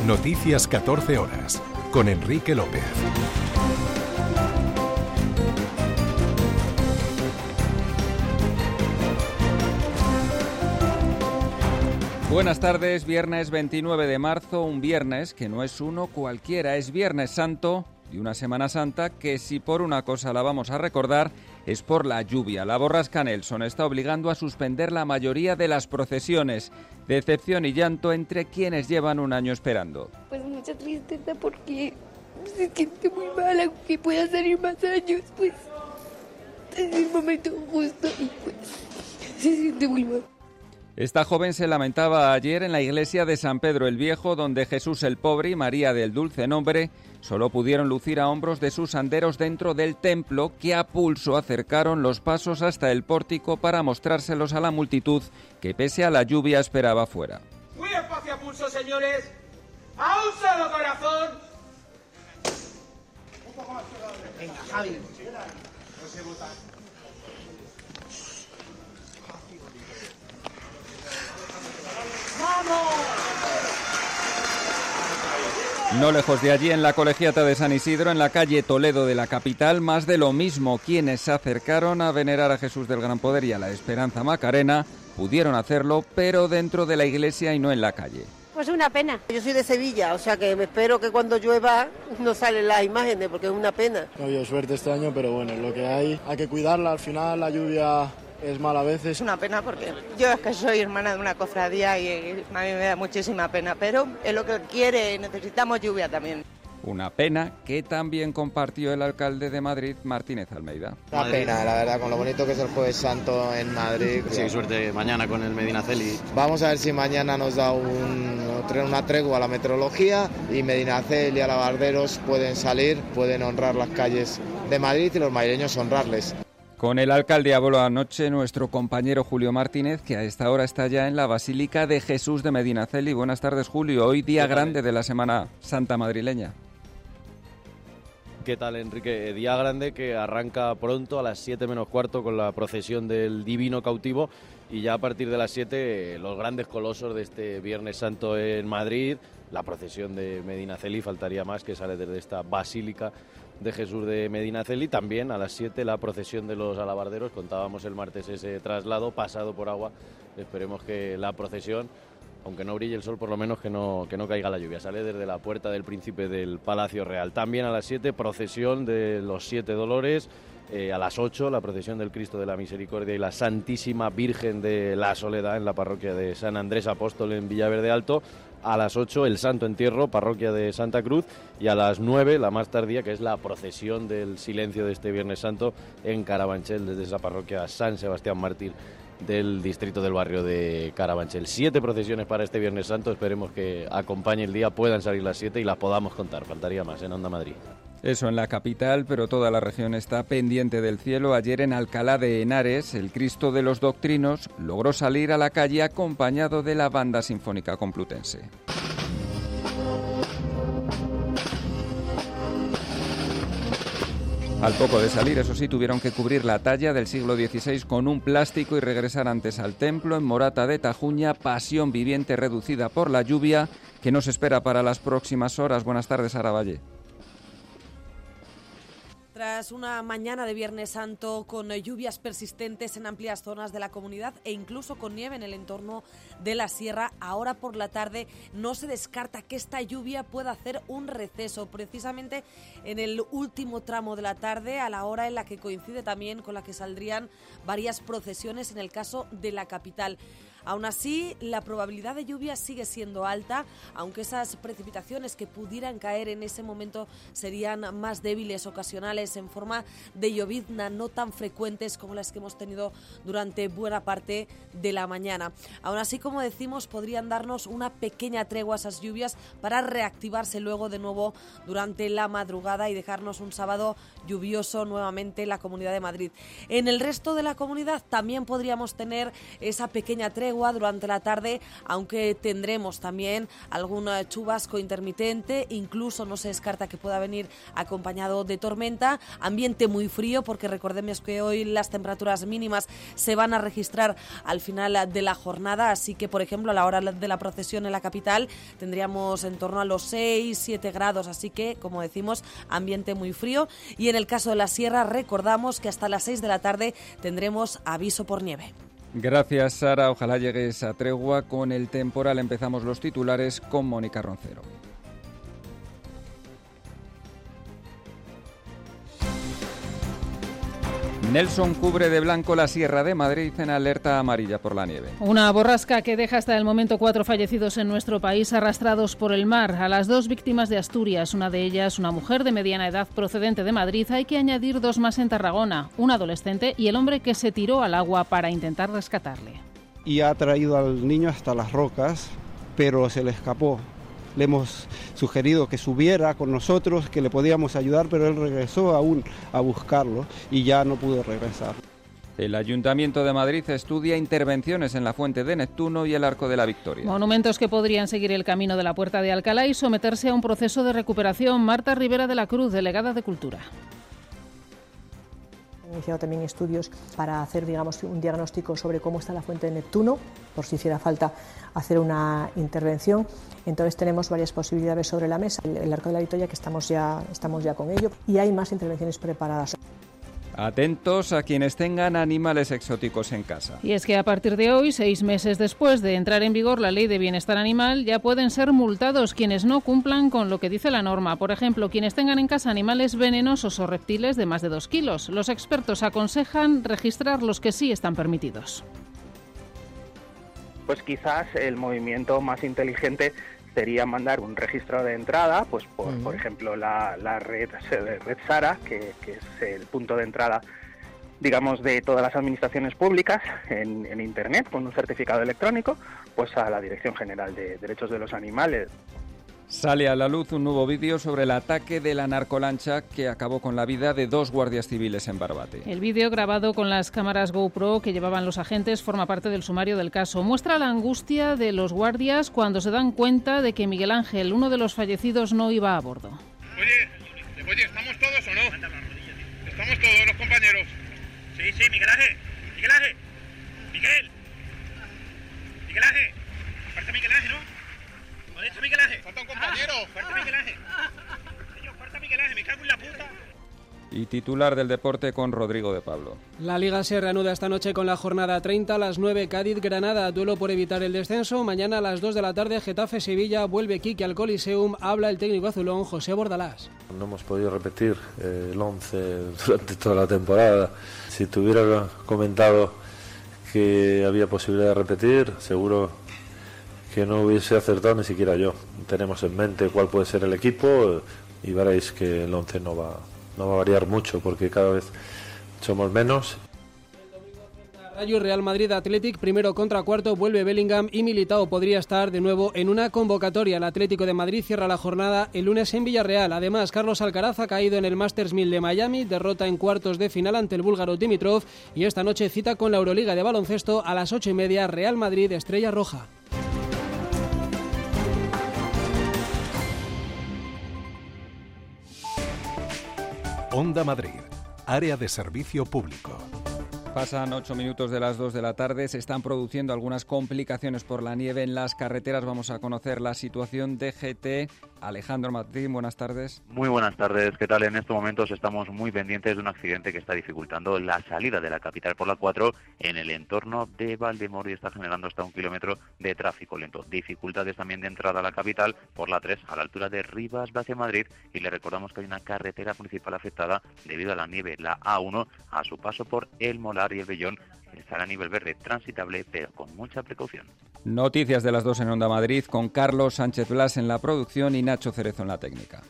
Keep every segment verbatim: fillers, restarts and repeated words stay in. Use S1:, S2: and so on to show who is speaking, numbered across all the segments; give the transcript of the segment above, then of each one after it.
S1: Noticias catorce horas, con Enrique López.
S2: Buenas tardes, viernes veintinueve de marzo, un viernes que no es uno cualquiera, es Viernes Santo y una Semana Santa que, si por una cosa la vamos a recordar, es por la lluvia. La borrasca Nelson está obligando a suspender la mayoría de las procesiones. Decepción y llanto entre quienes llevan un año esperando.
S3: Pues mucha tristeza porque se siente muy mal, aunque pueda salir más años, pues es el momento justo y pues se siente muy mal.
S2: Esta joven se lamentaba ayer en la iglesia de San Pedro el Viejo, donde Jesús el Pobre y María del Dulce Nombre solo pudieron lucir a hombros de sus anderos dentro del templo, que a pulso acercaron los pasos hasta el pórtico para mostrárselos a la multitud que, pese a la lluvia, esperaba fuera.
S4: Muy despacio a pulso, señores. A un solo corazón. Venga, Javi. No se vota.
S2: No lejos de allí, en la colegiata de San Isidro, en la calle Toledo de la capital, más de lo mismo. Quienes se acercaron a venerar a Jesús del Gran Poder y a la Esperanza Macarena pudieron hacerlo, pero dentro de la iglesia y no en la calle.
S5: Pues una pena. Yo soy de Sevilla, o sea que me espero que cuando llueva no salen las imágenes, porque es una pena.
S6: No ha habido suerte este año, pero bueno, lo que hay, hay que cuidarla. Al final la lluvia es mala a veces.
S7: Es una pena porque yo es que soy hermana de una cofradía y a mí me da muchísima pena, pero es lo que quiere, necesitamos lluvia también.
S2: Una pena que también compartió el alcalde de Madrid, Martínez Almeida.
S8: Una pena, la verdad, con lo bonito que es el Jueves Santo en Madrid.
S9: Sí, suerte mañana con el Medinaceli.
S8: Vamos a ver si mañana nos da un, una tregua a la meteorología y Medinaceli y Alabarderos pueden salir, pueden honrar las calles de Madrid y los madrileños honrarles.
S2: Con el alcalde habló anoche nuestro compañero Julio Martínez, que a esta hora está ya en la Basílica de Jesús de Medinaceli. Buenas tardes, Julio. Hoy día grande de la Semana Santa madrileña.
S9: ¿Qué tal, Enrique? Día grande que arranca pronto a las siete menos cuarto con la procesión del Divino Cautivo y ya a partir de las siete los grandes colosos de este Viernes Santo en Madrid, la procesión de Medinaceli, faltaría más, que sale desde esta Basílica de Jesús de Medinaceli. También a las siete la procesión de los alabarderos, contábamos el martes ese traslado pasado por agua, esperemos que la procesión, aunque no brille el sol, por lo menos que no, que no caiga la lluvia. Sale desde la puerta del Príncipe del Palacio Real. También a las siete, procesión de los Siete Dolores. Eh, a las ocho, la procesión del Cristo de la Misericordia y la Santísima Virgen de la Soledad en la parroquia de San Andrés Apóstol en Villaverde Alto. A las ocho, el Santo Entierro, parroquia de Santa Cruz. Y a las nueve, la más tardía, que es la procesión del silencio de este Viernes Santo en Carabanchel, desde esa parroquia San Sebastián Mártir del distrito del barrio de Carabanchel. Siete procesiones para este Viernes Santo, esperemos que acompañe el día, puedan salir las siete y las podamos contar, faltaría más en Onda Madrid.
S2: Eso en la capital, pero toda la región está pendiente del cielo. Ayer en Alcalá de Henares, el Cristo de los Doctrinos logró salir a la calle acompañado de la Banda Sinfónica Complutense. Al poco de salir, eso sí, tuvieron que cubrir la talla del siglo dieciséis con un plástico y regresar antes al templo en Morata de Tajuña, pasión viviente reducida por la lluvia que nos espera para las próximas horas. Buenas tardes, Aravalle.
S10: Tras una mañana de Viernes Santo con lluvias persistentes en amplias zonas de la comunidad e incluso con nieve en el entorno de la sierra, ahora por la tarde no se descarta que esta lluvia pueda hacer un receso, precisamente en el último tramo de la tarde, a la hora en la que coincide también con la que saldrían varias procesiones en el caso de la capital. Aún así, la probabilidad de lluvia sigue siendo alta, aunque esas precipitaciones que pudieran caer en ese momento serían más débiles, ocasionales, en forma de llovizna, no tan frecuentes como las que hemos tenido durante buena parte de la mañana. Aún así, como decimos, podrían darnos una pequeña tregua a esas lluvias para reactivarse luego de nuevo durante la madrugada y dejarnos un sábado lluvioso nuevamente en la Comunidad de Madrid. En el resto de la comunidad también podríamos tener esa pequeña tregua tregua durante la tarde, aunque tendremos también algún chubasco intermitente, incluso no se descarta que pueda venir acompañado de tormenta. Ambiente muy frío, porque recordemos que hoy las temperaturas mínimas se van a registrar al final de la jornada, así que, por ejemplo, a la hora de la procesión en la capital tendríamos en torno a los seis siete grados, así que, como decimos, ambiente muy frío. Y en el caso de la sierra, recordamos que hasta las seis de la tarde tendremos aviso por nieve.
S2: Gracias, Sara. Ojalá llegue esa tregua. Con el temporal empezamos los titulares con Mónica Roncero. Nelson cubre de blanco la Sierra de Madrid en alerta amarilla por la nieve.
S11: Una borrasca que deja hasta el momento cuatro fallecidos en nuestro país arrastrados por el mar. A las dos víctimas de Asturias, una de ellas una mujer de mediana edad procedente de Madrid, hay que añadir dos más en Tarragona, un adolescente y el hombre que se tiró al agua para intentar rescatarle.
S12: Y ha traído al niño hasta las rocas, pero se le escapó. Le hemos sugerido que subiera con nosotros, que le podíamos ayudar, pero él regresó aún a buscarlo y ya no pudo regresar.
S2: El Ayuntamiento de Madrid estudia intervenciones en la Fuente de Neptuno y el Arco de la Victoria.
S11: Monumentos que podrían seguir el camino de la Puerta de Alcalá y someterse a un proceso de recuperación. Marta Rivera de la Cruz, delegada de Cultura.
S13: He iniciado también estudios para hacer, digamos, un diagnóstico sobre cómo está la Fuente de Neptuno, por si hiciera falta hacer una intervención. Entonces tenemos varias posibilidades sobre la mesa. El, el Arco de la Victoria, que estamos ya, estamos ya con ello, y hay más intervenciones preparadas.
S2: Atentos a quienes tengan animales exóticos en casa.
S11: Y es que a partir de hoy, seis meses después de entrar en vigor la Ley de Bienestar Animal, ya pueden ser multados quienes no cumplan con lo que dice la norma. Por ejemplo, quienes tengan en casa animales venenosos o reptiles de más de dos kilos. Los expertos aconsejan registrar los que sí están permitidos.
S14: Pues quizás el movimiento más inteligente sería mandar un registro de entrada, pues por, uh-huh. por ejemplo la, la red, red SARA, que, que es el punto de entrada, digamos, de todas las administraciones públicas en, en Internet, con un certificado electrónico, pues a la Dirección General de Derechos de los Animales.
S2: Sale a la luz un nuevo vídeo sobre el ataque de la narcolancha que acabó con la vida de dos guardias civiles en Barbate.
S11: El vídeo, grabado con las cámaras GoPro que llevaban los agentes, forma parte del sumario del caso. Muestra la angustia de los guardias cuando se dan cuenta de que Miguel Ángel, uno de los fallecidos, no iba a bordo.
S15: Oye, oye, ¿estamos todos o no? ¿Estamos todos los compañeros? Sí, sí, Miguel Ángel. Miguel Ángel. Miguel. Miguel Ángel. Aparte Miguel Ángel, ¿no? ¿Dónde está Miguel Ángel? Falta un compañero. Falta Miguel Ángel. Señor, falta Miguel Ángel, me cago en la puta.
S2: Y titular del deporte con Rodrigo de Pablo.
S16: La Liga se reanuda esta noche con la jornada treinta, a las nueve Cádiz-Granada, duelo por evitar el descenso. Mañana a las dos de la tarde Getafe-Sevilla, vuelve Quique al Coliseum, habla el técnico azulón José Bordalás.
S17: No hemos podido repetir eh, el once durante toda la temporada. Si te hubiera comentado que había posibilidad de repetir, seguro que no hubiese acertado ni siquiera yo. Tenemos en mente cuál puede ser el equipo y veréis que el once no va, no va a variar mucho porque cada vez somos menos.
S16: Rayo Real Madrid Athletic, primero contra cuarto, vuelve Bellingham y Militao podría estar de nuevo en una convocatoria. El Atlético de Madrid cierra la jornada el lunes en Villarreal. Además, Carlos Alcaraz ha caído en el Masters mil de Miami, derrota en cuartos de final ante el búlgaro Dimitrov, y esta noche cita con la Euroliga de baloncesto a las ocho y media, Real Madrid Estrella Roja.
S1: Onda Madrid, área de servicio público.
S2: Pasan ocho minutos de las dos de la tarde, se están produciendo algunas complicaciones por la nieve en las carreteras. Vamos a conocer la situación de G T. Alejandro Martín, buenas tardes.
S18: Muy buenas tardes, ¿qué tal? En estos momentos estamos muy pendientes de un accidente que está dificultando la salida de la capital por la cuatro en el entorno de Valdemoro y está generando hasta un kilómetro de tráfico lento. Dificultades también de entrada a la capital por la tres a la altura de Rivas hacia Madrid, y le recordamos que hay una carretera principal afectada debido a la nieve, la A uno, a su paso por El Molar y El Vellón. Estará a nivel verde transitable, pero con mucha precaución.
S2: Noticias de las dos en Onda Madrid, con Carlos Sánchez Blas en la producción y Nacho Cerezo en la técnica.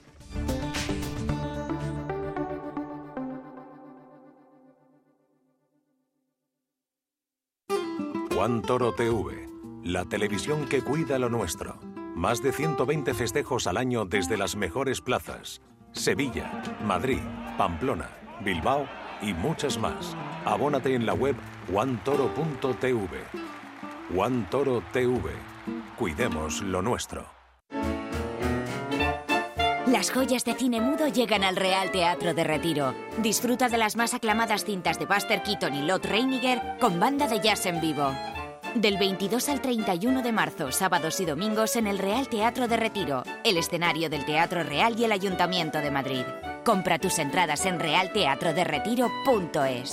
S1: Juan Toro T V, la televisión que cuida lo nuestro. Más de ciento veinte festejos al año desde las mejores plazas. Sevilla, Madrid, Pamplona, Bilbao y muchas más. Abónate en la web juan toro punto t v. One Toro T V. Cuidemos lo nuestro.
S19: Las joyas de cine mudo llegan al Real Teatro de Retiro. Disfruta de las más aclamadas cintas de Buster Keaton y Lott Reiniger con banda de jazz en vivo. Del veintidós al treinta y uno de marzo, sábados y domingos en el Real Teatro de Retiro, el escenario del Teatro Real y el Ayuntamiento de Madrid. Compra tus entradas en real teatro de retiro punto es.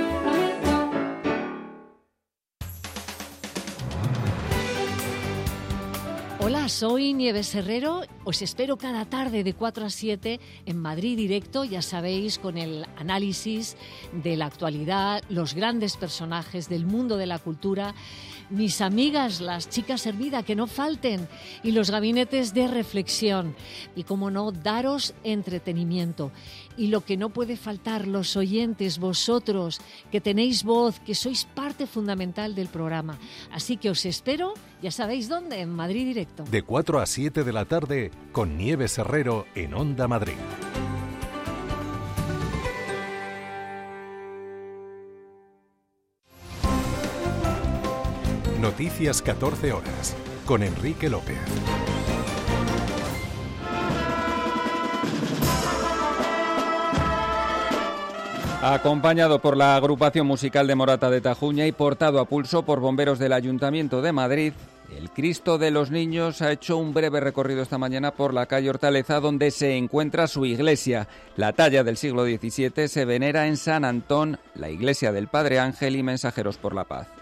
S20: Hola, soy Nieves Herrero. Os espero cada tarde de cuatro a siete en Madrid Directo, ya sabéis, con el análisis de la actualidad, los grandes personajes del mundo de la cultura, mis amigas, las chicas Hermida, que no falten, y los gabinetes de reflexión. Y, como no, daros entretenimiento. Y lo que no puede faltar, los oyentes, vosotros, que tenéis voz, que sois parte fundamental del programa. Así que os espero, ya sabéis dónde, en Madrid Directo.
S1: De cuatro a siete de la tarde, con Nieves Herrero en Onda Madrid. Noticias catorce horas, con Enrique López.
S2: Acompañado por la agrupación musical de Morata de Tajuña y portado a pulso por bomberos del Ayuntamiento de Madrid, el Cristo de los Niños ha hecho un breve recorrido esta mañana por la calle Hortaleza, donde se encuentra su iglesia. La talla del siglo diecisiete se venera en San Antón, la iglesia del Padre Ángel y Mensajeros por la Paz.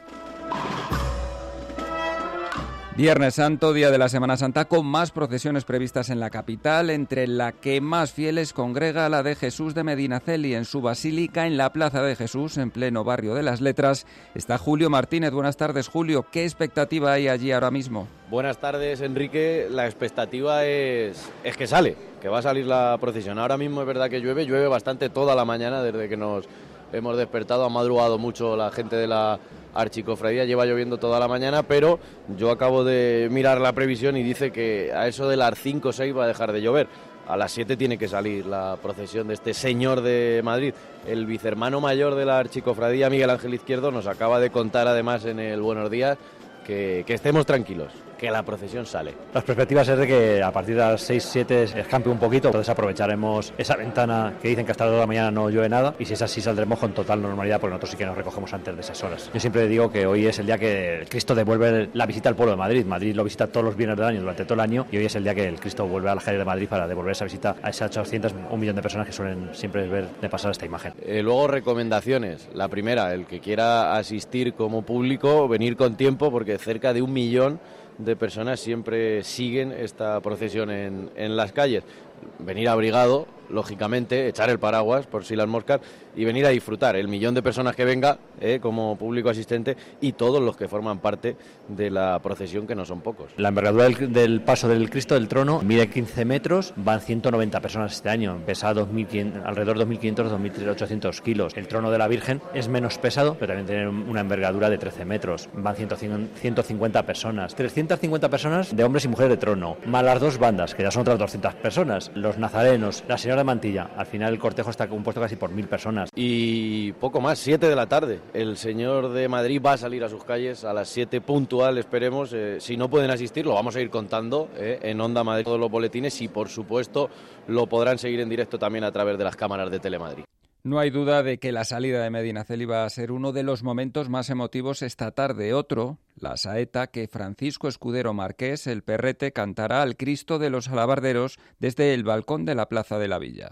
S2: Viernes Santo, día de la Semana Santa, con más procesiones previstas en la capital, entre la que más fieles congrega la de Jesús de Medinaceli. En su basílica, en la Plaza de Jesús, en pleno barrio de las Letras, está Julio Martínez. Buenas tardes, Julio. ¿Qué expectativa hay allí ahora mismo?
S9: Buenas tardes, Enrique. La expectativa es, es que sale, que va a salir la procesión. Ahora mismo es verdad que llueve, llueve bastante toda la mañana desde que nos hemos despertado. Ha madrugado mucho la gente de la Archicofradía, lleva lloviendo toda la mañana, pero yo acabo de mirar la previsión y dice que a eso de las cinco o seis va a dejar de llover. A las siete tiene que salir la procesión de este señor de Madrid. El vicehermano mayor de la Archicofradía, Miguel Ángel Izquierdo, nos acaba de contar además en el Buenos Días que, que estemos tranquilos, que la procesión sale.
S21: Las perspectivas es de que a partir de las seis, siete escampe un poquito, entonces aprovecharemos esa ventana que dicen que hasta las dos de la mañana no llueve nada, y si es así saldremos con total normalidad, porque nosotros sí que nos recogemos antes de esas horas. Yo siempre digo que hoy es el día que Cristo devuelve la visita al pueblo de Madrid. Madrid lo visita todos los viernes del año durante todo el año, y hoy es el día que el Cristo vuelve a las calles de Madrid para devolver esa visita a esas ochocientas, un millón de personas que suelen siempre ver de pasar esta imagen.
S9: Eh, luego, recomendaciones. La primera, el que quiera asistir como público, venir con tiempo, porque cerca de un millón de personas siempre siguen esta procesión en, en las calles. Venir abrigado, lógicamente, echar el paraguas por si las moscas y venir a disfrutar. El millón de personas que venga eh, como público asistente y todos los que forman parte de la procesión, que no son pocos.
S21: La envergadura del, del paso del Cristo del Trono mide quince metros, van ciento noventa personas este año, pesa dos mil quinientos, alrededor de dos mil quinientos a dos mil ochocientos kilos. El trono de la Virgen es menos pesado, pero también tiene una envergadura de trece metros, van ciento cincuenta personas, trescientas cincuenta personas de hombres y mujeres de trono, más las dos bandas, que ya son otras doscientas personas, los nazarenos, la señora de Mantilla. Al final el cortejo está compuesto casi por mil personas.
S9: Y poco más, siete de la tarde. El señor de Madrid va a salir a sus calles a las siete puntual, esperemos. Eh, si no pueden asistir, lo vamos a ir contando eh, en Onda Madrid, todos los boletines, y por supuesto lo podrán seguir en directo también a través de las cámaras de Telemadrid.
S2: No hay duda de que la salida de Medinaceli va a ser uno de los momentos más emotivos esta tarde. Otro, la saeta que Francisco Escudero Marqués, el Perrete, cantará al Cristo de los Alabarderos desde el balcón de la Plaza de la Villa.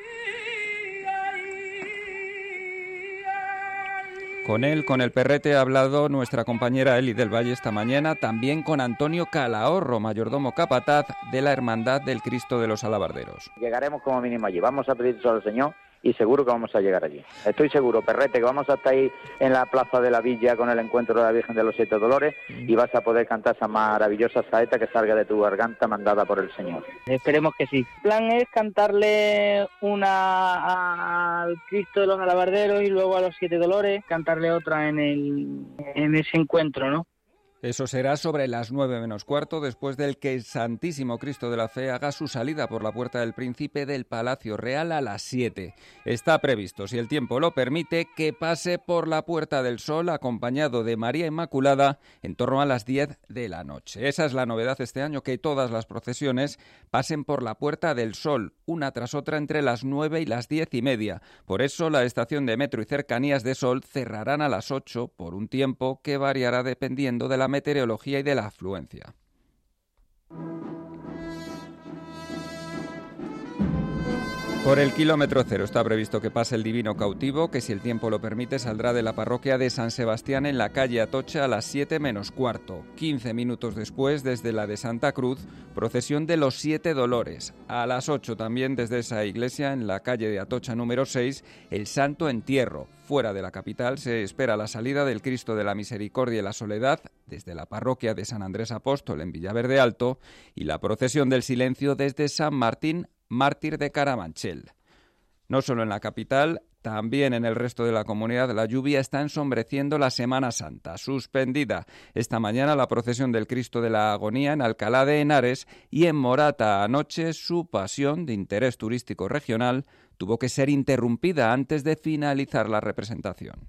S2: Con él, con el Perrete, ha hablado nuestra compañera Eli del Valle esta mañana, también con Antonio Calahorro, mayordomo capataz de la Hermandad del Cristo de los Alabarderos.
S22: Llegaremos como mínimo allí, vamos a pedir solo al Señor y seguro que vamos a llegar allí. Estoy seguro, Perrete, que vamos a estar ahí en la Plaza de la Villa con el encuentro de la Virgen de los Siete Dolores y vas a poder cantar esa maravillosa saeta que salga de tu garganta mandada por el Señor.
S23: Esperemos que sí. El plan es cantarle una al Cristo de los Alabarderos y luego a los Siete Dolores, cantarle otra en el en ese encuentro, ¿no?
S2: Eso será sobre las nueve menos cuarto, después del que el Santísimo Cristo de la Fe haga su salida por la Puerta del Príncipe del Palacio Real a las siete. Está previsto, si el tiempo lo permite, que pase por la Puerta del Sol acompañado de María Inmaculada en torno a las diez de la noche. Esa es la novedad este año, que todas las procesiones pasen por la Puerta del Sol, una tras otra entre las nueve y las diez y media. Por eso la estación de metro y cercanías de Sol cerrarán a las ocho por un tiempo que variará dependiendo de la meteorología y de la afluencia. Por el kilómetro cero está previsto que pase el Divino Cautivo, que si el tiempo lo permite saldrá de la parroquia de San Sebastián en la calle Atocha a las siete menos cuarto. quince minutos después, desde la de Santa Cruz, procesión de los Siete Dolores. A las ocho también desde esa iglesia en la calle de Atocha número seis, el Santo Entierro. Fuera de la capital se espera la salida del Cristo de la Misericordia y la Soledad desde la parroquia de San Andrés Apóstol en Villaverde Alto y la procesión del Silencio desde San Martín, mártir de Carabanchel. No solo en la capital, también en el resto de la comunidad la lluvia está ensombreciendo la Semana Santa. Suspendida esta mañana la procesión del Cristo de la Agonía en Alcalá de Henares y en Morata anoche su pasión de interés turístico regional tuvo que ser interrumpida antes de finalizar la representación.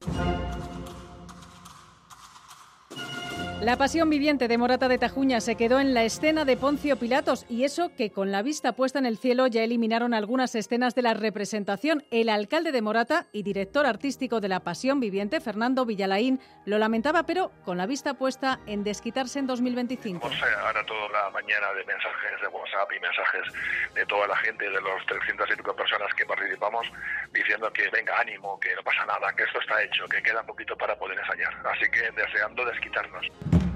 S3: La pasión viviente de Morata de Tajuña se quedó en la escena de Poncio Pilatos, y eso que con la vista puesta en el cielo ya eliminaron algunas escenas de la representación. El alcalde de Morata y director artístico de la pasión viviente, Fernando Villalaín, lo lamentaba, pero con la vista puesta en desquitarse en dos mil veinticinco.
S4: Pues ahora toda la mañana de mensajes de WhatsApp y mensajes de toda la gente, de los trescientas y pico personas que participamos, diciendo que venga, ánimo, que no pasa nada, que esto está hecho, que queda poquito para poder ensayar. Así que deseando desquitarnos.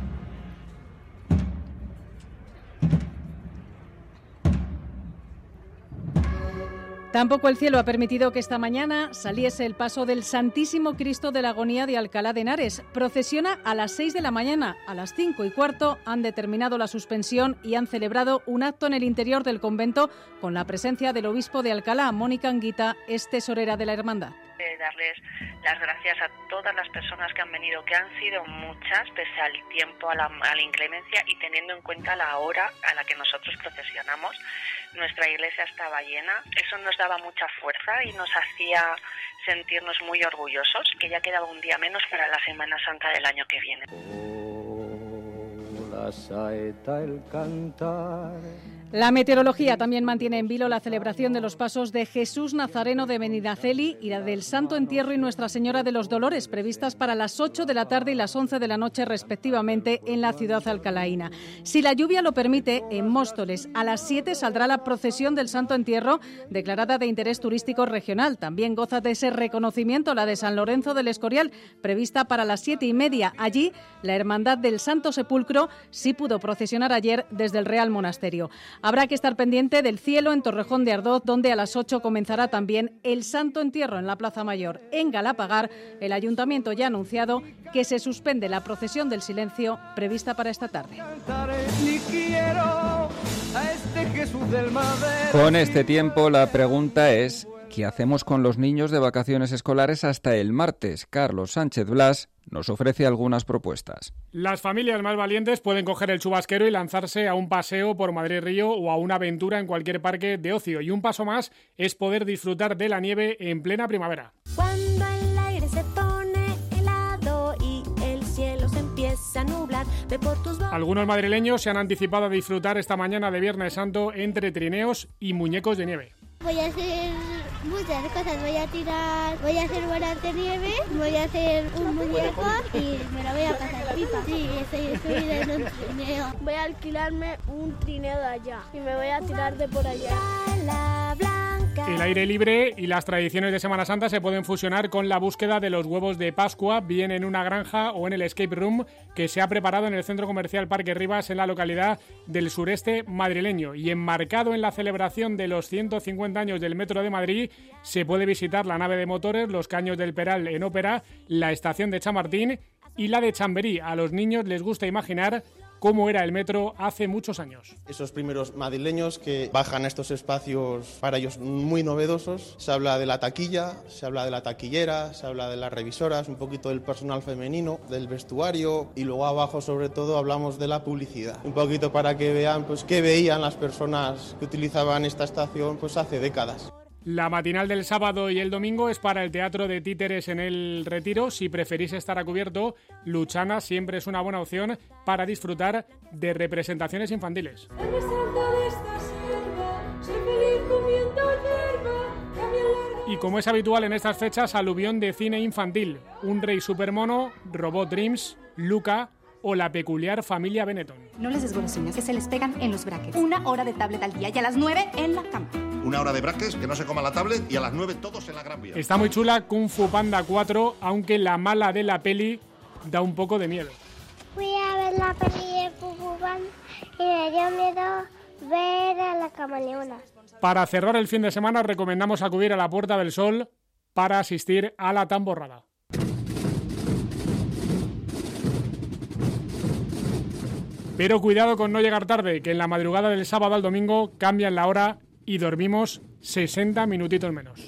S3: Tampoco el cielo ha permitido que esta mañana saliese el paso del Santísimo Cristo de la Agonía de Alcalá de Henares. Procesiona a las seis de la mañana. A las cinco y cuarto han determinado la suspensión y han celebrado un acto en el interior del convento con la presencia del obispo de Alcalá, Mónica Anguita, es tesorera de la hermandad.
S5: Eh, darles las gracias a todas las personas que han venido, que han sido muchas, pese al tiempo, a la, a la inclemencia y teniendo en cuenta la hora a la que nosotros procesionamos. Nuestra iglesia estaba llena, eso nos daba mucha fuerza y nos hacía sentirnos muy orgullosos, que ya quedaba un día menos para la Semana Santa del año que viene.
S24: Oh, la saeta, el cantar.
S3: La meteorología también mantiene en vilo la celebración de los pasos de Jesús Nazareno de Medinaceli y la del Santo Entierro y Nuestra Señora de los Dolores, previstas para las ocho de la tarde y las once de la noche respectivamente en la ciudad alcalaína. Si la lluvia lo permite, en Móstoles a las siete saldrá la procesión del Santo Entierro, declarada de interés turístico regional. También goza de ese reconocimiento la de San Lorenzo del Escorial, prevista para las siete y media. Allí, la Hermandad del Santo Sepulcro sí pudo procesionar ayer desde el Real Monasterio. Habrá que estar pendiente del cielo en Torrejón de Ardoz, donde a las ocho comenzará también el Santo Entierro en la Plaza Mayor. En Galapagar, el Ayuntamiento ya ha anunciado que se suspende la procesión del Silencio prevista para esta tarde.
S2: Con este tiempo, la pregunta es: ¿qué hacemos con los niños de vacaciones escolares hasta el martes? Carlos Sánchez Blas nos ofrece algunas propuestas.
S25: Las familias más valientes pueden coger el chubasquero y lanzarse a un paseo por Madrid-Río o a una aventura en cualquier parque de ocio. Y un paso más es poder disfrutar de la nieve en plena primavera.
S26: Cuando el aire se pone helado y el cielo se empieza a nublar, ve por tus...
S25: Algunos madrileños se han anticipado a disfrutar esta mañana de Viernes Santo entre trineos y muñecos de nieve.
S27: Voy a hacer muchas cosas, voy a tirar, voy a hacer bolas de nieve, voy a hacer un muñeco y me lo voy a pasar pipa. Sí, estoy, estoy en un trineo.
S28: Voy a alquilarme un trineo de allá y me voy a tirar de por allá.
S25: El aire libre y las tradiciones de Semana Santa se pueden fusionar con la búsqueda de los huevos de Pascua, bien en una granja o en el escape room que se ha preparado en el Centro Comercial Parque Rivas en la localidad del sureste madrileño. Y enmarcado en la celebración de los ciento cincuenta años del Metro de Madrid, se puede visitar la nave de motores, los Caños del Peral en ópera, la estación de Chamartín y la de Chamberí. A los niños les gusta imaginar cómo era el metro hace muchos años.
S6: Esos primeros madrileños que bajan a estos espacios para ellos muy novedosos, se habla de la taquilla, se habla de la taquillera, se habla de las revisoras, un poquito del personal femenino, del vestuario y luego abajo sobre todo hablamos de la publicidad, un poquito para que vean pues qué veían las personas que utilizaban esta estación pues hace décadas.
S25: La matinal del sábado y el domingo es para el Teatro de Títeres en el Retiro. Si preferís estar a cubierto, Luchana siempre es una buena opción para disfrutar de representaciones infantiles. Y como es habitual en estas fechas, aluvión de cine infantil. Un rey supermono, Robot Dreams, Luca o la peculiar familia Benetton.
S7: No les des golosinas, que se les pegan en los brackets. Una hora de tablet al día y a las nueve en la cama.
S8: Una hora de brackets, que no se coma la tablet y a las nueve todos en la Gran Vía.
S25: Está muy chula Kung Fu Panda cuatro, aunque la mala de la peli da un poco de miedo.
S27: Fui a ver la peli de Kung Fu Panda y me dio miedo ver a la camaleona.
S25: Para cerrar el fin de semana recomendamos acudir a la Puerta del Sol para asistir a la tamborrada. Pero cuidado con no llegar tarde, que en la madrugada del sábado al domingo cambian la hora y dormimos sesenta minutitos menos.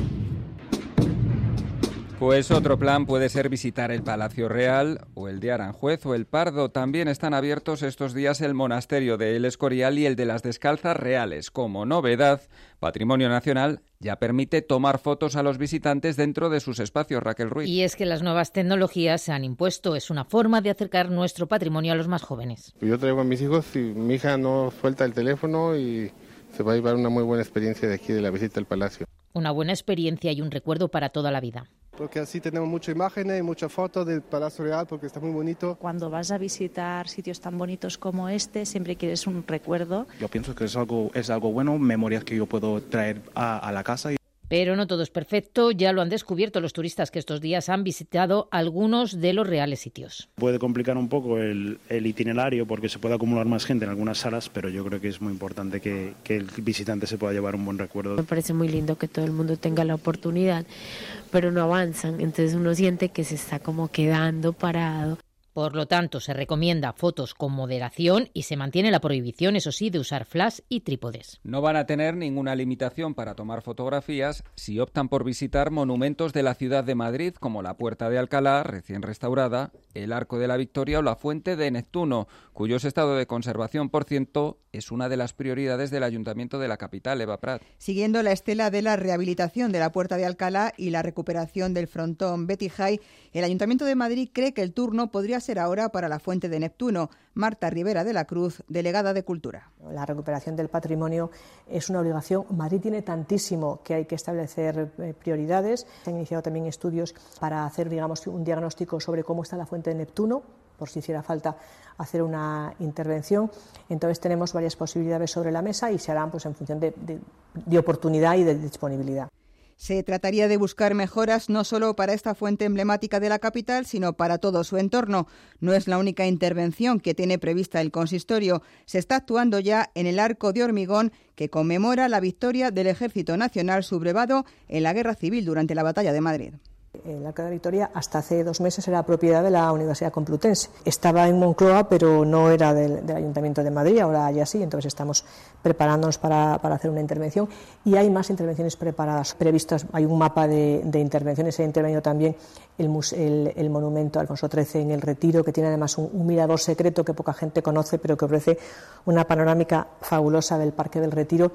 S2: Pues otro plan puede ser visitar el Palacio Real o el de Aranjuez o el Pardo. También están abiertos estos días el monasterio de El Escorial y el de las Descalzas Reales. Como novedad, Patrimonio Nacional ya permite tomar fotos a los visitantes dentro de sus espacios, Raquel Ruiz.
S10: Y es que las nuevas tecnologías se han impuesto. Es una forma de acercar nuestro patrimonio a los más jóvenes.
S11: Yo traigo a mis hijos y mi hija no suelta el teléfono y se va a llevar una muy buena experiencia de aquí, de la visita al Palacio.
S10: Una buena experiencia y un recuerdo para toda la vida.
S11: Porque así tenemos muchas imágenes y muchas fotos del Palacio Real porque está muy bonito.
S12: Cuando vas a visitar sitios tan bonitos como este, siempre quieres un recuerdo.
S13: Yo pienso que es algo, es algo bueno, memorias que yo puedo traer a, a la casa.
S10: Pero no todo es perfecto, ya lo han descubierto los turistas que estos días han visitado algunos de los reales sitios.
S13: Puede complicar un poco el, el itinerario porque se puede acumular más gente en algunas salas, pero yo creo que es muy importante que, que el visitante se pueda llevar un buen recuerdo.
S14: Me parece muy lindo que todo el mundo tenga la oportunidad, pero no avanzan, entonces uno siente que se está como quedando parado.
S10: Por lo tanto, se recomienda fotos con moderación y se mantiene la prohibición, eso sí, de usar flash y trípodes.
S2: No van a tener ninguna limitación para tomar fotografías si optan por visitar monumentos de la ciudad de Madrid, como la Puerta de Alcalá, recién restaurada, el Arco de la Victoria o la Fuente de Neptuno, cuyos estado de conservación, por cierto, es una de las prioridades del Ayuntamiento de la capital, Eva Prat.
S29: Siguiendo la estela de la rehabilitación de la Puerta de Alcalá y la recuperación del frontón Betty High, el Ayuntamiento de Madrid cree que el turno podría ser ahora para la Fuente de Neptuno. Marta Rivera de la Cruz, delegada de Cultura.
S30: La recuperación del patrimonio es una obligación. Madrid tiene tantísimo que hay que establecer prioridades. Se han iniciado también estudios para hacer, digamos, un diagnóstico sobre cómo está la Fuente de Neptuno, por si hiciera falta hacer una intervención. Entonces tenemos varias posibilidades sobre la mesa y se harán pues en función de, de, de oportunidad y de disponibilidad.
S29: Se trataría de buscar mejoras no solo para esta fuente emblemática de la capital, sino para todo su entorno. No es la única intervención que tiene prevista el consistorio. Se está actuando ya en el Arco de Hormigón, que conmemora la victoria del Ejército Nacional sublevado en la Guerra Civil durante la Batalla de Madrid.
S30: El Arco de la Victoria hasta hace dos meses era propiedad de la Universidad Complutense. Estaba en Moncloa, pero no era del, del Ayuntamiento de Madrid, ahora ya sí, entonces estamos preparándonos para, para hacer una intervención y hay más intervenciones preparadas, previstas. Hay un mapa de, de intervenciones, se ha intervenido también el, el, el monumento Alfonso trece en el Retiro, que tiene además un, un mirador secreto que poca gente conoce, pero que ofrece una panorámica fabulosa del Parque del Retiro.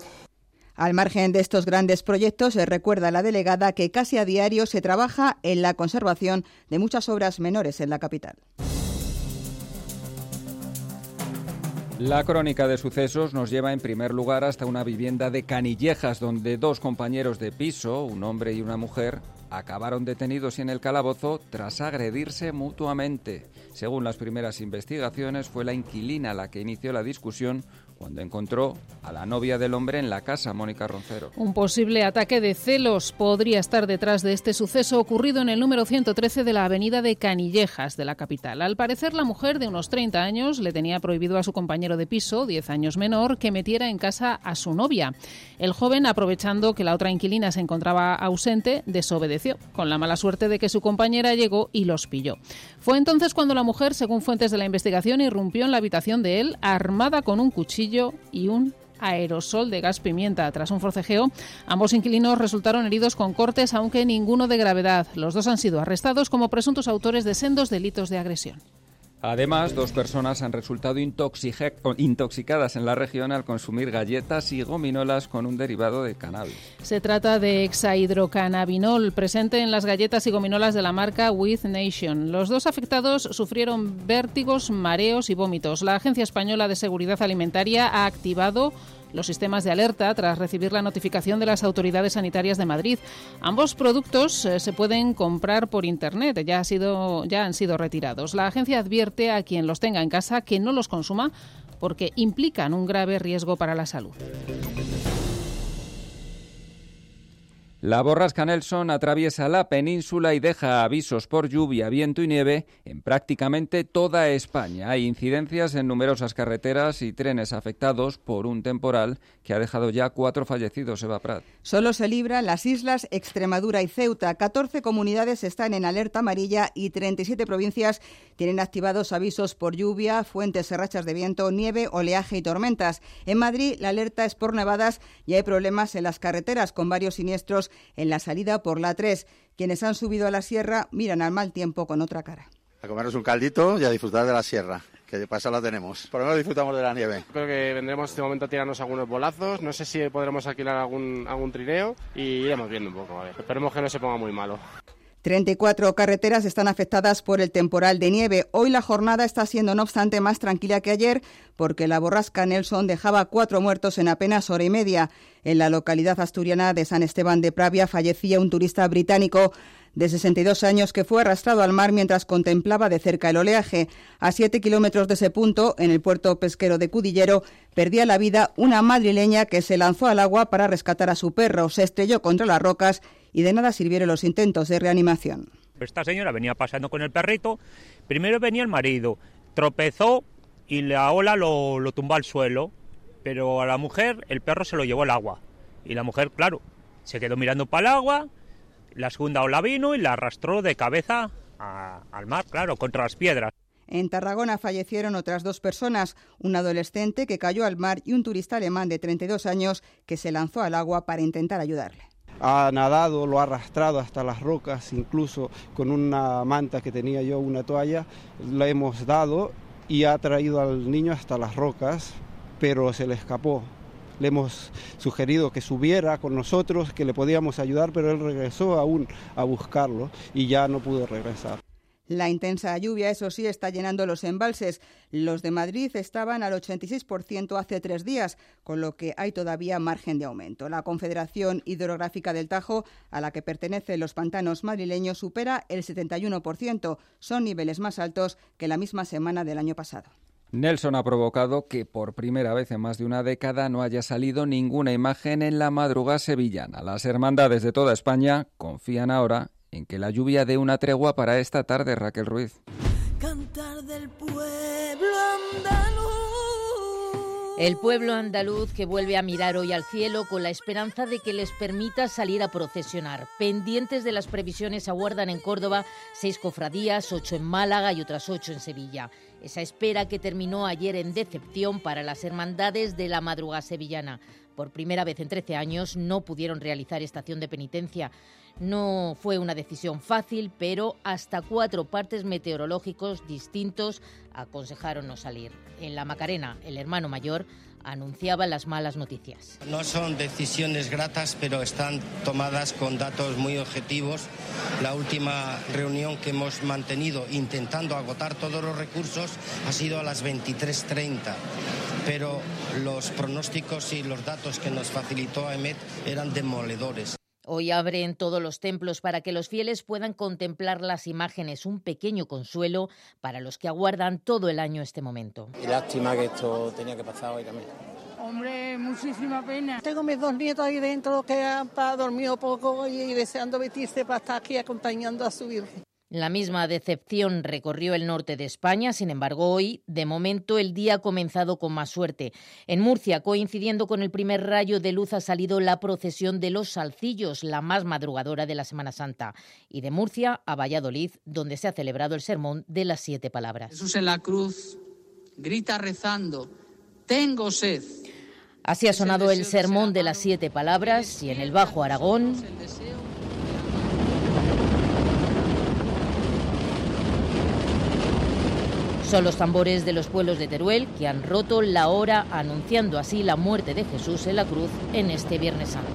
S29: Al margen de estos grandes proyectos, se recuerda a la delegada que casi a diario se trabaja en la conservación de muchas obras menores en la capital.
S2: La crónica de sucesos nos lleva en primer lugar hasta una vivienda de Canillejas, donde dos compañeros de piso, un hombre y una mujer, acabaron detenidos y en el calabozo tras agredirse mutuamente. Según las primeras investigaciones, fue la inquilina la que inició la discusión cuando encontró a la novia del hombre en la casa, Mónica Roncero.
S3: Un posible ataque de celos podría estar detrás de este suceso ocurrido en el número ciento trece de la avenida de Canillejas de la capital. Al parecer, la mujer de unos treinta años le tenía prohibido a su compañero de piso, diez años menor, que metiera en casa a su novia. El joven, aprovechando que la otra inquilina se encontraba ausente, desobedeció, con la mala suerte de que su compañera llegó y los pilló. Fue entonces cuando la mujer, según fuentes de la investigación, irrumpió en la habitación de él, armada con un cuchillo y un aerosol de gas pimienta. Tras un forcejeo, ambos inquilinos resultaron heridos con cortes, aunque ninguno de gravedad. Los dos han sido arrestados como presuntos autores de sendos delitos de agresión.
S2: Además, dos personas han resultado intoxicadas en la región al consumir galletas y gominolas con un derivado de cannabis.
S3: Se trata de hexahidrocannabinol, presente en las galletas y gominolas de la marca With Nation. Los dos afectados sufrieron vértigos, mareos y vómitos. La Agencia Española de Seguridad Alimentaria ha activado los sistemas de alerta tras recibir la notificación de las autoridades sanitarias de Madrid. Ambos productos eh, se pueden comprar por internet, ya, ha sido, ya han sido retirados. La agencia advierte a quien los tenga en casa que no los consuma porque implican un grave riesgo para la salud.
S2: La borrasca Nelson atraviesa la península y deja avisos por lluvia, viento y nieve en prácticamente toda España. Hay incidencias en numerosas carreteras y trenes afectados por un temporal que ha dejado ya cuatro fallecidos. Eva Prat.
S29: Solo se libran las islas Extremadura y Ceuta. catorce comunidades están en alerta amarilla y treinta y siete provincias tienen activados avisos por lluvia, fuertes rachas de viento, nieve, oleaje y tormentas. En Madrid la alerta es por nevadas y hay problemas en las carreteras con varios siniestros en la salida por la A tres. Quienes han subido a la sierra miran al mal tiempo con otra cara.
S1: A comernos un caldito y a disfrutar de la sierra, que de paso la tenemos. Por lo menos disfrutamos de la nieve.
S9: Creo que vendremos este momento a tirarnos algunos bolazos, no sé si podremos alquilar algún, algún trineo y iremos viendo un poco. A ver. Esperemos que no se ponga muy malo.
S29: treinta y cuatro carreteras están afectadas por el temporal de nieve. Hoy la jornada está siendo, no obstante, más tranquila que ayer porque la borrasca Nelson dejaba cuatro muertos en apenas hora y media. En la localidad asturiana de San Esteban de Pravia fallecía un turista británico de sesenta y dos años que fue arrastrado al mar mientras contemplaba de cerca el oleaje. A siete kilómetros de ese punto, en el puerto pesquero de Cudillero, perdía la vida una madrileña que se lanzó al agua para rescatar a su perro. Se estrelló contra las rocas y de nada sirvieron los intentos de reanimación.
S15: Esta señora venía paseando con el perrito, primero venía el marido, tropezó y la ola lo, lo tumbó al suelo, pero a la mujer el perro se lo llevó al agua. Y la mujer, claro, se quedó mirando para el agua, la segunda ola vino y la arrastró de cabeza a, al mar, claro, contra las piedras.
S29: En Tarragona fallecieron otras dos personas, un adolescente que cayó al mar y un turista alemán de treinta y dos años que se lanzó al agua para intentar ayudarle.
S16: Ha nadado, lo ha arrastrado hasta las rocas, incluso con una manta que tenía yo, una toalla, la hemos dado y ha traído al niño hasta las rocas, pero se le escapó. Le hemos sugerido que subiera con nosotros, que le podíamos ayudar, pero él regresó aún a buscarlo y ya no pudo regresar.
S29: La intensa lluvia, eso sí, está llenando los embalses. Los de Madrid estaban al ochenta y seis por ciento hace tres días, con lo que hay todavía margen de aumento. La Confederación Hidrográfica del Tajo, a la que pertenecen los pantanos madrileños, supera el setenta y uno por ciento. Son niveles más altos que la misma semana del año pasado.
S2: Nelson ha provocado que por primera vez en más de una década no haya salido ninguna imagen en la madrugada sevillana. Las hermandades de toda España confían ahora en que la lluvia dé una tregua para esta tarde. Raquel Ruiz.
S17: Cantar del pueblo andaluz.
S10: El pueblo andaluz que vuelve a mirar hoy al cielo con la esperanza de que les permita salir a procesionar. Pendientes de las previsiones aguardan en Córdoba seis cofradías, ocho en Málaga y otras ocho en Sevilla. Esa espera que terminó ayer en decepción para las hermandades de la madrugada sevillana. Por primera vez en trece años no pudieron realizar estación de penitencia. No fue una decisión fácil, pero hasta cuatro partes meteorológicos distintos aconsejaron no salir. En la Macarena, el hermano mayor anunciaba las malas noticias.
S18: No son decisiones gratas, pero están tomadas con datos muy objetivos. La última reunión que hemos mantenido intentando agotar todos los recursos ha sido a las veintitrés treinta, pero los pronósticos y los datos que nos facilitó A E M E T eran demoledores.
S10: Hoy abren todos los templos para que los fieles puedan contemplar las imágenes, un pequeño consuelo para los que aguardan todo el año este momento.
S19: Y lástima que esto tenía que pasar hoy también.
S4: Hombre, muchísima pena. Tengo mis dos nietos ahí dentro que han dormido poco y deseando vestirse para estar aquí acompañando a su virgen.
S10: La misma decepción recorrió el norte de España, sin embargo hoy, de momento, el día ha comenzado con más suerte. En Murcia, coincidiendo con el primer rayo de luz, ha salido la procesión de los Salcillos, la más madrugadora de la Semana Santa. Y de Murcia a Valladolid, donde se ha celebrado el sermón de las siete palabras.
S5: Jesús en la cruz grita rezando, tengo sed.
S10: Así ha sonado el sermón de las siete palabras y en el Bajo Aragón... Son los tambores de los pueblos de Teruel que han roto la hora, anunciando así la muerte de Jesús en la cruz en este Viernes Santo.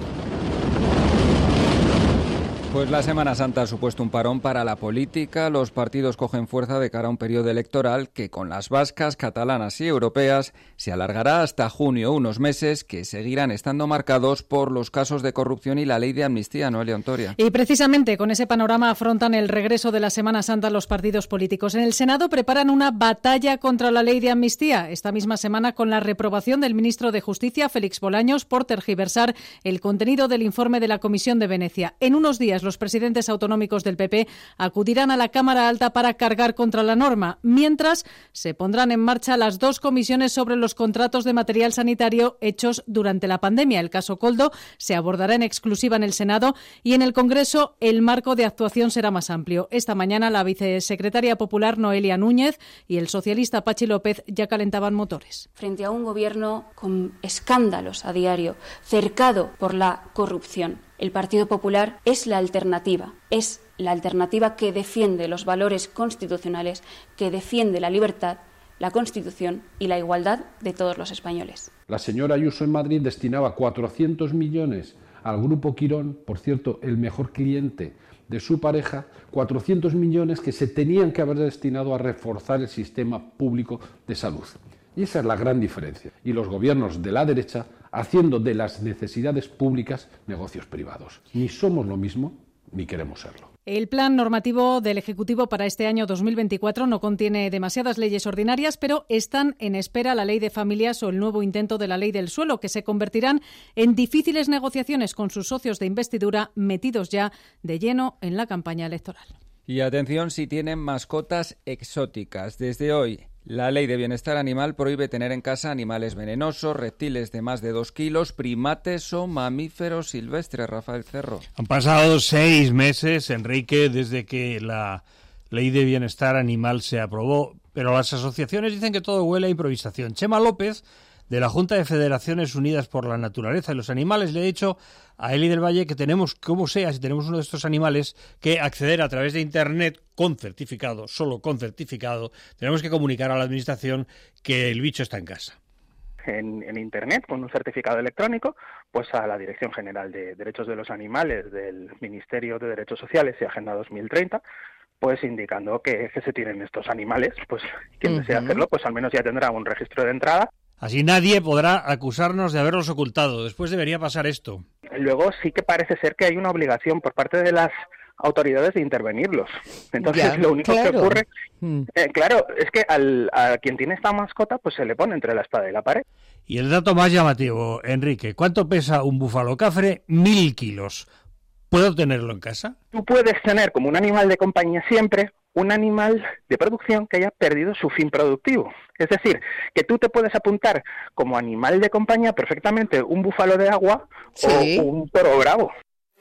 S2: Pues la Semana Santa ha supuesto un parón para la política. Los partidos cogen fuerza de cara a un periodo electoral que con las vascas, catalanas y europeas se alargará hasta junio, unos meses que seguirán estando marcados por los casos de corrupción y la ley de amnistía, Noelia Ontoria.
S3: Y precisamente con ese panorama afrontan el regreso de la Semana Santa los partidos políticos. En el Senado preparan una batalla contra la ley de amnistía esta misma semana con la reprobación del ministro de Justicia, Félix Bolaños, por tergiversar el contenido del informe de la Comisión de Venecia. En unos días los presidentes autonómicos del P P acudirán a la Cámara Alta para cargar contra la norma, mientras se pondrán en marcha las dos comisiones sobre los contratos de material sanitario hechos durante la pandemia. El caso Koldo se abordará en exclusiva en el Senado y en el Congreso el marco de actuación será más amplio. Esta mañana la vicesecretaria popular Noelia Núñez y el socialista Pachi López ya calentaban motores.
S19: Frente a un gobierno con escándalos a diario, cercado por la corrupción, el Partido Popular es la alternativa, es la alternativa que defiende los valores constitucionales, que defiende la libertad, la Constitución y la igualdad de todos los españoles.
S20: La señora Ayuso en Madrid destinaba cuatrocientos millones al Grupo Quirón, por cierto, el mejor cliente de su pareja, cuatrocientos millones que se tenían que haber destinado a reforzar el sistema público de salud. Y esa es la gran diferencia. Y los gobiernos de la derecha haciendo de las necesidades públicas negocios privados. Ni somos lo mismo, ni queremos serlo.
S3: El plan normativo del Ejecutivo para este año dos mil veinticuatro no contiene demasiadas leyes ordinarias, pero están en espera la Ley de Familias o el nuevo intento de la Ley del Suelo, que se convertirán en difíciles negociaciones con sus socios de investidura metidos ya de lleno en la campaña electoral.
S2: Y atención si tienen mascotas exóticas. Desde hoy, la Ley de Bienestar Animal prohíbe tener en casa animales venenosos, reptiles de más de dos kilos, primates o mamíferos silvestres. Rafael Cerro.
S20: Han pasado seis meses, Enrique, desde que la Ley de Bienestar Animal se aprobó, pero las asociaciones dicen que todo huele a improvisación. Chema López, de la Junta de Federaciones Unidas por la Naturaleza y los Animales, le ha dicho a Eli del Valle que tenemos, como sea, si tenemos uno de estos animales, que acceder a través de Internet con certificado, solo con certificado, tenemos que comunicar a la Administración que el bicho está en casa.
S21: En, en Internet, con un certificado electrónico, pues a la Dirección General de Derechos de los Animales del Ministerio de Derechos Sociales y Agenda dos mil treinta, pues indicando que, que se tienen estos animales, pues quien uh-huh. desea hacerlo, pues al menos ya tendrá un registro de entrada.
S20: Así nadie podrá acusarnos de haberlos ocultado. Después debería pasar esto.
S21: Luego sí que parece ser que hay una obligación por parte de las autoridades de intervenirlos. Entonces ya, lo único claro. que ocurre, mm. eh, claro, es que al, a quien tiene esta mascota pues se le pone entre la espada y la pared.
S20: Y el dato más llamativo, Enrique, ¿cuánto pesa un búfalo cafre? Mil kilos. ¿Puedo tenerlo en casa?
S21: Tú puedes tener como un animal de compañía siempre un animal de producción que haya perdido su fin productivo. Es decir, que tú te puedes apuntar como animal de compañía perfectamente un búfalo de agua ¿Sí? o un toro bravo.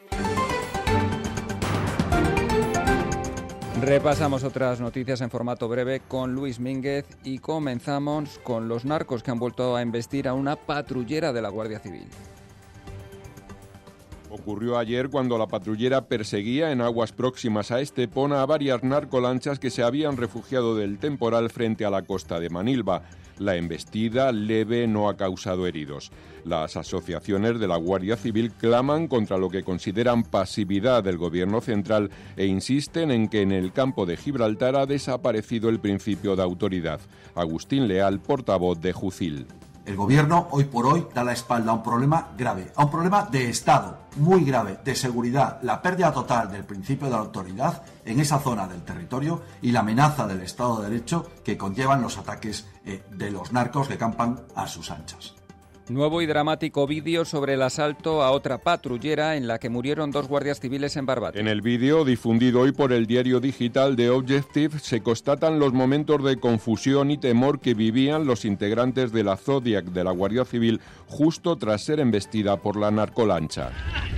S2: Repasamos otras noticias en formato breve con Luis Mínguez y comenzamos con los narcos que han vuelto a embestir a una patrullera de la Guardia Civil.
S22: Ocurrió ayer cuando la patrullera perseguía en aguas próximas a Estepona a varias narcolanchas que se habían refugiado del temporal frente a la costa de Manilva. La embestida leve no ha causado heridos. Las asociaciones de la Guardia Civil claman contra lo que consideran pasividad del Gobierno central e insisten en que en el campo de Gibraltar ha desaparecido el principio de autoridad. Agustín Leal, portavoz de Jucil.
S23: El Gobierno, hoy por hoy, da la espalda a un problema grave, a un problema de Estado, muy grave, de seguridad, la pérdida total del principio de la autoridad en esa zona del territorio y la amenaza del Estado de Derecho que conllevan los ataques eh, de los narcos que campan a sus anchas.
S2: Nuevo y dramático vídeo sobre el asalto a otra patrullera en la que murieron dos guardias civiles en Barbate.
S22: En el vídeo, difundido hoy por el diario digital The Objective, se constatan los momentos de confusión y temor que vivían los integrantes de la Zodiac de la Guardia Civil justo tras ser embestida por la narcolancha.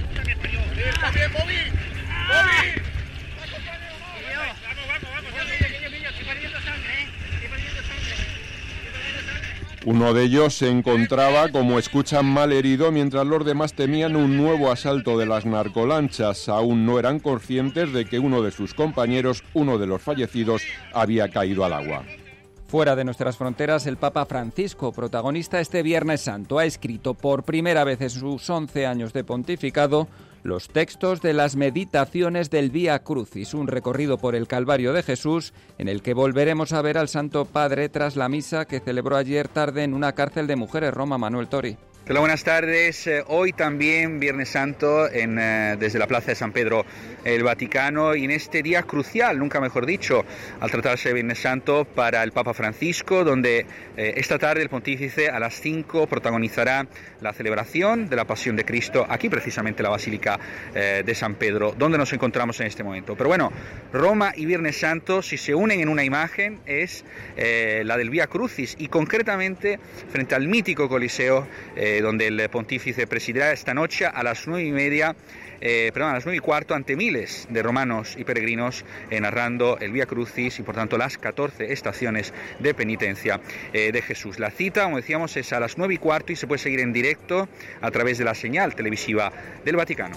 S22: Uno de ellos se encontraba, como escuchan, mal herido, mientras los demás temían un nuevo asalto de las narcolanchas. Aún no eran conscientes de que uno de sus compañeros, uno de los fallecidos, había caído al agua.
S2: Fuera de nuestras fronteras, el Papa Francisco, protagonista este Viernes Santo, ha escrito por primera vez en sus once años de pontificado los textos de las meditaciones del Vía Crucis, un recorrido por el Calvario de Jesús, en el que volveremos a ver al Santo Padre tras la misa que celebró ayer tarde en una cárcel de mujeres, Roma. Manuel Tori.
S6: Hola, buenas tardes. Hoy también, Viernes Santo, en, eh, desde la Plaza de San Pedro, el Vaticano, y en este día crucial, nunca mejor dicho, al tratarse de Viernes Santo para el Papa Francisco, donde eh, esta tarde el Pontífice a las cinco protagonizará la celebración de la Pasión de Cristo, aquí precisamente la Basílica eh, de San Pedro, donde nos encontramos en este momento. Pero bueno, Roma y Viernes Santo, si se unen en una imagen, es eh, la del Vía Crucis, y concretamente frente al mítico Coliseo, eh, donde el pontífice presidirá esta noche a las nueve y media, eh, perdón, a las nueve y cuarto, ante miles de romanos y peregrinos, eh, narrando el Vía Crucis y por tanto las catorce estaciones de penitencia eh, de Jesús. La cita, como decíamos, es a las nueve y cuarto y se puede seguir en directo a través de la señal televisiva del Vaticano.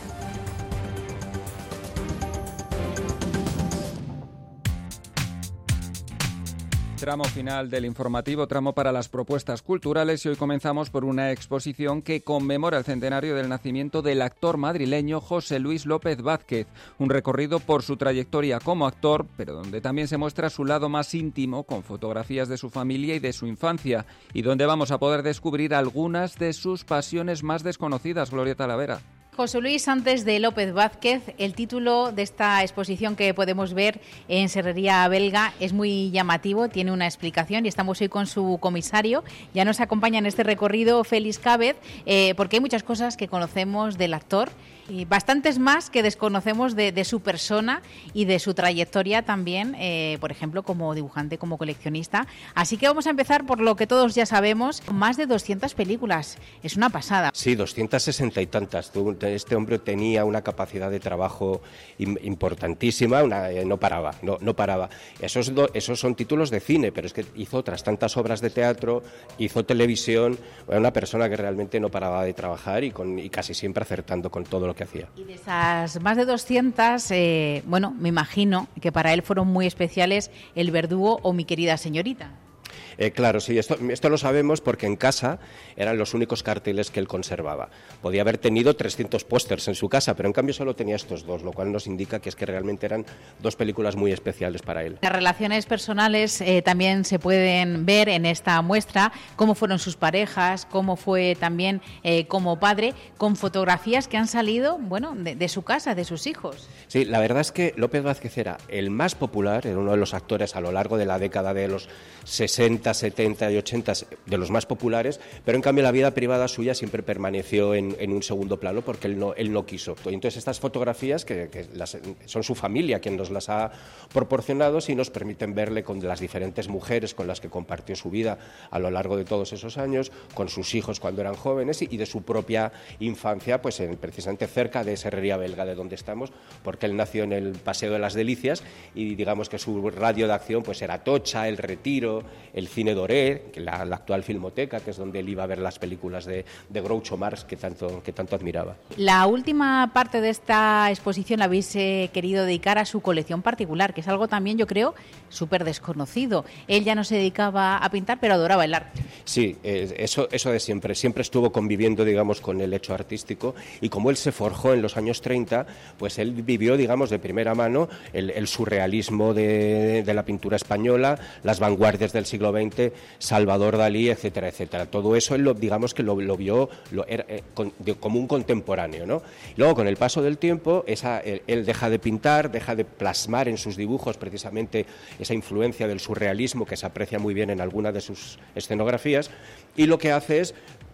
S2: Tramo final del informativo, tramo para las propuestas culturales, y hoy comenzamos por una exposición que conmemora el centenario del nacimiento del actor madrileño José Luis López Vázquez, un recorrido por su trayectoria como actor, pero donde también se muestra su lado más íntimo con fotografías de su familia y de su infancia, y donde vamos a poder descubrir algunas de sus pasiones más desconocidas. Gloria Talavera.
S7: José Luis, antes de López Vázquez, el título de esta exposición que podemos ver en Serrería Belga es muy llamativo, tiene una explicación y estamos hoy con su comisario. Ya nos acompaña en este recorrido Félix Cávez, eh, porque hay muchas cosas que conocemos del actor y bastantes más que desconocemos de, de su persona y de su trayectoria también, eh, por ejemplo, como dibujante, como coleccionista. Así que vamos a empezar por lo que todos ya sabemos, más de doscientas películas. Es una pasada.
S8: Sí, doscientas sesenta y tantas. Este hombre tenía una capacidad de trabajo importantísima, una, eh, no paraba, no, no paraba. Esos, do, esos son títulos de cine, pero es que hizo otras tantas obras de teatro, hizo televisión, era una persona que realmente no paraba de trabajar y, con, y casi siempre acertando con todo lo que hacía.
S7: Y de esas más de doscientas, eh, bueno, me imagino que para él fueron muy especiales El Verdugo o Mi querida señorita.
S8: Eh, claro, sí, esto, esto lo sabemos porque en casa eran los únicos carteles que él conservaba. Podía haber tenido trescientos pósters en su casa, pero en cambio solo tenía estos dos, lo cual nos indica que es que realmente eran dos películas muy especiales para él.
S7: Las relaciones personales eh, también se pueden ver en esta muestra, cómo fueron sus parejas, cómo fue también eh, como padre, con fotografías que han salido, bueno, de, de su casa, de sus hijos.
S8: Sí, la verdad es que López Vázquez era el más popular, era uno de los actores a lo largo de la década de los sesenta, setenta y ochenta, de los más populares, pero en cambio la vida privada suya siempre permaneció en, en un segundo plano porque él no, él no quiso. Entonces estas fotografías, que, que las, son su familia quien nos las ha proporcionado, sí nos permiten verle con las diferentes mujeres con las que compartió su vida a lo largo de todos esos años, con sus hijos cuando eran jóvenes y, y de su propia infancia, pues en, precisamente cerca de Serrería Belga, de donde estamos, porque él nació en el Paseo de las Delicias y digamos que su radio de acción pues era Atocha, El Retiro, el Cine Doré, la, la actual Filmoteca, que es donde él iba a ver las películas de, de Groucho Marx que tanto, que tanto admiraba.
S7: La última parte de esta exposición la habéis eh, querido dedicar a su colección particular, que es algo también, yo creo, súper desconocido. Él ya no se dedicaba a pintar, pero adoraba el arte.
S8: Sí, eh, eso, eso de siempre. Siempre estuvo conviviendo, digamos, con el hecho artístico y como él se forjó en los años treinta, pues él vivió, digamos, de primera mano el, el surrealismo de, de la pintura española, las vanguardias del siglo veinte, Salvador Dalí, etcétera, etcétera. Todo eso él, lo, digamos que lo, lo vio lo, era, eh, con, de, como un contemporáneo, ¿no? Y luego, con el paso del tiempo, esa, él, él deja de pintar, deja de plasmar en sus dibujos precisamente esa influencia del surrealismo que se aprecia muy bien en alguna de sus escenografías, y lo que hace es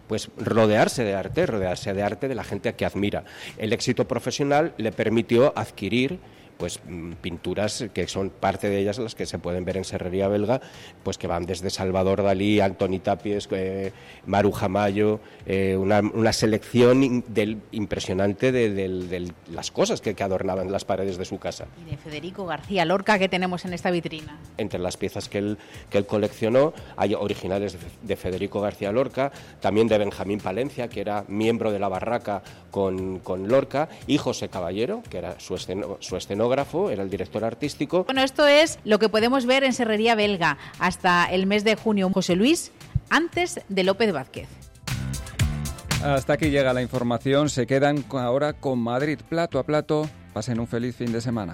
S8: pues rodearse de arte, rodearse de arte de la gente que admira. El éxito profesional le permitió adquirir pues pinturas que son parte de ellas las que se pueden ver en Serrería Belga, pues que van desde Salvador Dalí, Antoni Tapies, eh, Maruja Mayo, eh, una, una selección del, impresionante de, de, de las cosas que, que adornaban las paredes de su casa.
S7: Y de Federico García Lorca, que tenemos en esta vitrina.
S8: Entre las piezas que él, que él coleccionó hay originales de, de Federico García Lorca, también de Benjamín Palencia, que era miembro de la Barraca con, con Lorca, y José Caballero, que era su, esceno, su escenógrafo, era el director artístico.
S7: Bueno, esto es lo que podemos ver en Serrería Belga hasta el mes de junio. José Luis, antes de López Vázquez.
S2: Hasta aquí llega la información. Se quedan ahora con Madrid plato a plato. Pasen un feliz fin de semana.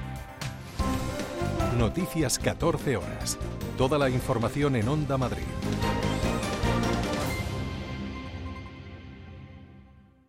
S11: Noticias catorce horas. Toda la información en Onda Madrid.